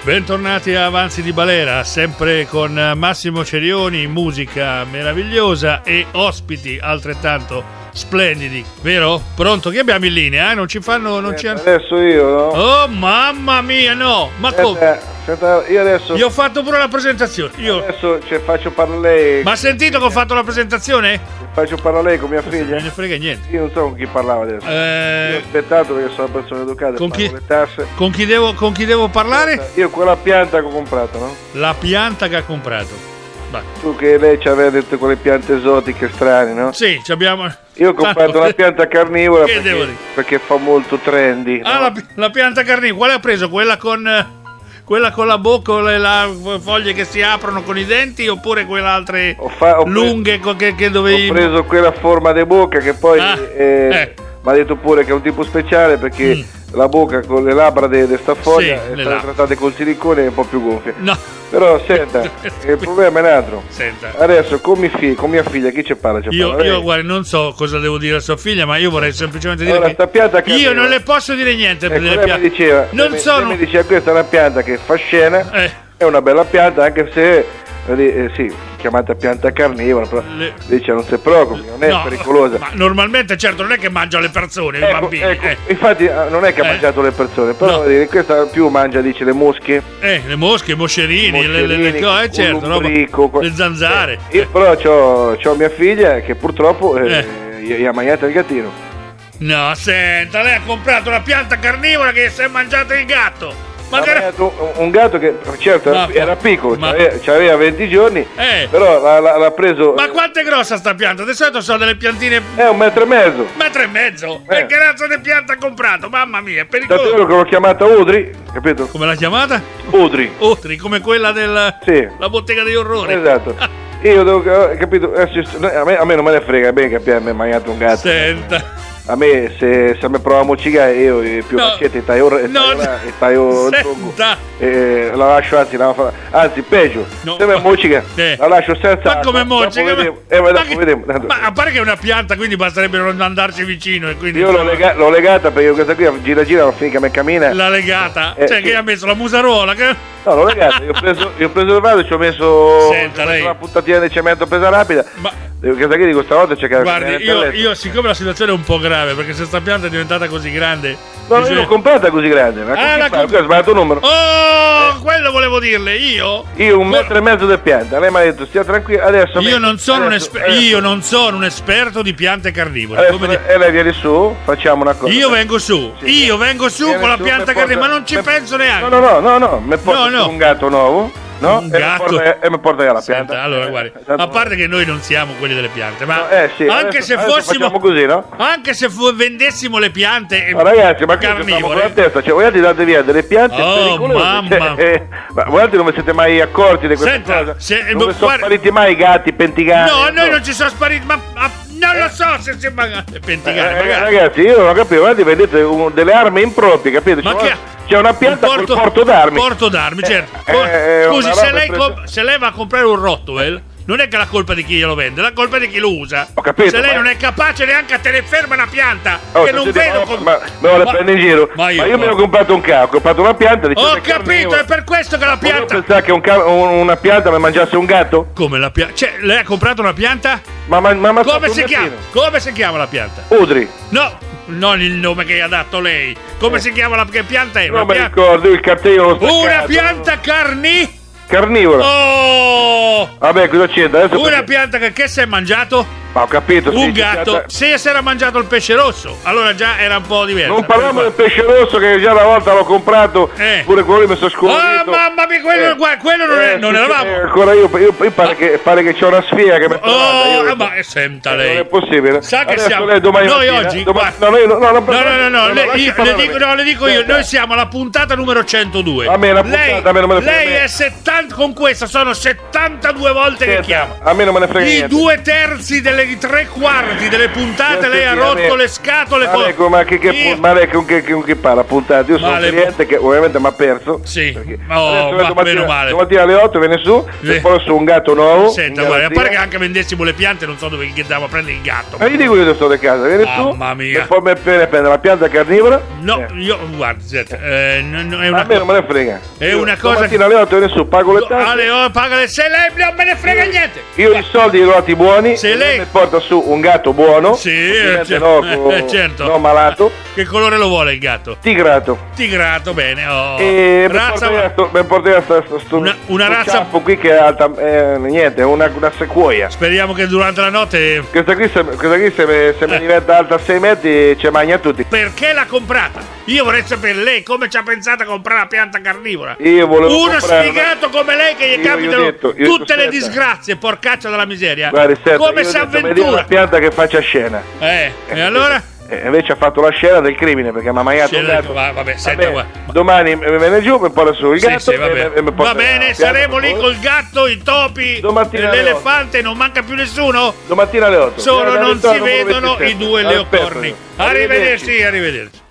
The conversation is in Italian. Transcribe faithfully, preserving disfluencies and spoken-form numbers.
Bentornati a Avanzi di Balera, sempre con Massimo Cerioni, musica meravigliosa e ospiti altrettanto splendidi, vero? Pronto? Chi abbiamo in linea? Eh? Non ci fanno... Non ci hanno... Adesso io, no? Oh, mamma mia, no! Ma come? Senta, io adesso... Io ho fatto pure la presentazione. Io... Adesso cioè, faccio parlare... Ma ha sentito che ho fatto la presentazione? Faccio parlare con mia figlia? Non ne frega niente. Io non so con chi parlava adesso. Eh... Io ho aspettato perché sono una persona educata, con chi... le tasse. Con chi devo, con chi devo parlare? Io quella pianta che ho comprato, no? La pianta che ha comprato. Vai. Tu che lei ci aveva detto quelle piante esotiche strane, no? Sì, ci abbiamo... Io ho comprato una pianta carnivora che perché, devo dire? perché fa molto trendy. Ah, no? la, la pianta carnivora. Quale ha preso? Quella con... Quella con la bocca, le la foglie che si aprono con i denti, oppure quelle altre ho fa, ho lunghe preso, che, che dovevi... Ho preso quella a forma di bocca che poi ah, eh, eh. mi ha detto pure che è un tipo speciale perché mm. la bocca con le labbra di sta foglia sì, è stata trattata col silicone e è un po' più gonfia. No. Però senta, il problema è un altro. Senta. Adesso con, mia figlia, con mia figlia chi ci parla? Ci io, parla io guarda, non so cosa devo dire a sua figlia, ma io vorrei semplicemente dire allora, che pianta io non le posso dire niente per ecco, le piante. Mi diceva, non lei, sono... lei mi diceva questa è una pianta che fa scena, eh. è una bella pianta anche se eh, sì, chiamata pianta carnivora, però le... dice non si preoccupi, non è no, pericolosa. Ma normalmente certo non è che mangia le persone, ecco, i bambini. Ecco, eh. infatti non è che ha eh. mangiato le persone, però no. dire, questa più mangia dice le mosche. Eh, le mosche, i moscerini, moscerini le, le, le cose, eh, certo, lombrico, roba, le zanzare. Eh, io però c'ho, c'ho mia figlia che purtroppo eh, eh. gli ha mangiato il gattino. No, senta, lei ha comprato una pianta carnivora che si è mangiata il gatto. Ma ha che... mangiato un gatto che certo ma, era piccolo, ma... aveva venti giorni, eh. però l'ha, l'ha, l'ha preso. Ma quanto è grossa sta pianta? Di solito sono delle piantine. È un metro e mezzo. Un metro e mezzo? Eh. E che razza di pianta ha comprato? Mamma mia, è pericoloso. Tanto io che l'ho chiamata Udri, capito? Come l'ha chiamata? Udri. Udri, come quella del. Sì. La bottega degli orrori. Esatto. Io devo, capito? A me, a me non me ne frega bene che abbia mangiato un gatto. Senta. A me se, se mi provo a moccicare io più no. macete e taglio e no. taglio il tronco e la lascio anzi la, anzi peggio no. Se mi moccica eh. la lascio senza ma come moccica ma, eh, ma, ma, che, vediamo, ma a parte che è una pianta quindi basterebbe non andarci vicino e quindi io l'ho, lega, l'ho legata perché questa qui gira gira non finché mi cammina l'ha legata eh, cioè sì. Che ha messo la musaruola che... no l'ho legata io ho preso, io ho preso il vaso e ci ho messo, senta, ho messo lei... una puntatina di cemento pesa rapida ma questa qui dico stavolta c'è che guardi io, io siccome la situazione è un po' grave perché se sta pianta è diventata così grande no io l'ho comprata così grande ma ah, la comp- ho sbagliato il numero oh eh. quello volevo dirle io io un metro e mezzo di pianta lei mi ha detto stia tranquillo adesso io me, non sono adesso, un esper- io non sono un esperto di piante carnivore adesso, come e lei viene su facciamo una cosa io vengo su sì, io vengo su con la pianta carnivora ma non ci me, penso neanche no no no no no mi porta no, no. un gatto nuovo no? Un gatto e mi porta via la pianta. Senta, allora guardi, a parte che noi non siamo quelli delle piante, ma no, eh, sì, anche adesso, se fossimo così, no? Anche se fu- vendessimo le piante ma ragazzi, ma carnivore, con la testa, cioè voi altri date via delle piante oh, pericolose. Mamma. Cioè, eh, ma voi altri non vi siete mai accorti di questa Senta, cosa? Se, non bo, vi sono guarda, spariti mai i gatti pentigati? No, noi non ci sono spariti, ma, ma non lo so se si magari pentigati, eh, ragazzi, io non ho capito, guardi, vedete un, delle armi improprie, capito? Ma cioè, che c'è una pianta un porto, col porto d'armi. Porto d'armi, certo. Eh, eh, Scusi, se lei, presa... com- se lei va a comprare un Rottweiler, non è che la colpa di chi glielo vende, la colpa è di chi lo usa. Ho capito. Se lei ma... non è capace neanche a tenere ferma una pianta, oh, che non vedo ma, com- ma, ma, ma la prende in giro. Ma io, ma io mi ho comprato un capo, ho comprato una pianta. Ho capito, è per questo che la pianta. Ma pensare che un ca- una pianta mi mangiasse un gatto? Come la pianta? Cioè, lei ha comprato una pianta? Ma, ma, ma, ma come si chiama? Come si chiama la pianta? Udri. No, non il nome che ha dato lei. Come eh. si chiama la che pianta è? Non una mi pia- ricordo, il cartello lo staccato. Una pianta carni? Carnivora. Oh! Vabbè, cosa c'entra? Adesso una perché... pianta che, che si è mangiato? Ma ho capito. Un sì, gatto. certo. Se si era mangiato il pesce rosso, allora già era un po' diverso. Non parliamo del pesce rosso che già una volta l'ho comprato. Eh. Pure quello mi sono scolorito. Oh mamma mia, quello, eh. guarda, quello non, è, eh, non sì, eravamo. Eh, ancora io, io, io pare, ah. che, pare che c'è una sfida che mi Oh, io, ma senta eh, lei. Non è possibile. Sa che adesso siamo lei domani noi mattina, oggi domani, guarda, no, no, no, no, no, no, no, no, no, le, io, le dico, no, le dico io, noi siamo alla puntata numero centodue. A me la lei, puntata, a me non me ne frega lei niente. è settanta con questa sono settantadue volte Senta, che chiama. A me non me ne frega I niente. due terzi delle totale di tre quarti delle puntate lei ha rotto le scatole con... Ecco, ma che, che, io... ma lei con che, con che parla puntate? Io sono un cliente che ovviamente mi ha perso. Sì, oh, ma domattina, meno male. Domattina alle otto viene su, sì. E poi su un gatto nuovo. Senta, guarda, a parte che anche vendessimo le piante, non so dove andiamo a prendere il gatto. Ma gli dico io dove sto di casa, viene su. Mamma mia. E poi mi prende la pianta carnivora. No, eh. io, guarda, senta, eh, n- n- è una a me non me ne frega. È io, una cosa. Domattina alle otto viene su, pago le tasse. Alle otto, paga le... Se lei non me ne frega io, niente. Io i soldi li ho dati buoni. Se lei mi porta su un gatto buono. Sì, eh, c- no, eh, certo. No, malato. Che colore lo vuole il gatto? Tigrato. Tigrato, bene. Oh. E razza mi porterà sto, sto, sto, una, una razza qui che è alta, eh, niente, una, una sequoia. Speriamo che durante la notte questa qui se, questa qui se, se eh. mi diventa alta sei metri ci mangia tutti. Perché l'ha comprata? Io vorrei sapere lei come ci ha pensato a comprare la pianta carnivora. Io volevo uno comprare sfigato una... come lei che gli io, capitano io detto, io tutte le disgrazie, porcaccia della miseria. Guardi, senta, come si avventura? Una pianta che faccia scena. Eh, e allora? E invece ha fatto la scena del crimine perché mi ha mangiato un gatto. Va, vabbè, senta, vabbè, domani mi viene giù, mi porta su il sì, gatto. Sì, va bene, e, e va bene saremo lì col gatto, i topi, domattina l'elefante, non manca più nessuno. Domattina alle otto. Solo non si vedono i due leocorni. Arrivederci, arrivederci.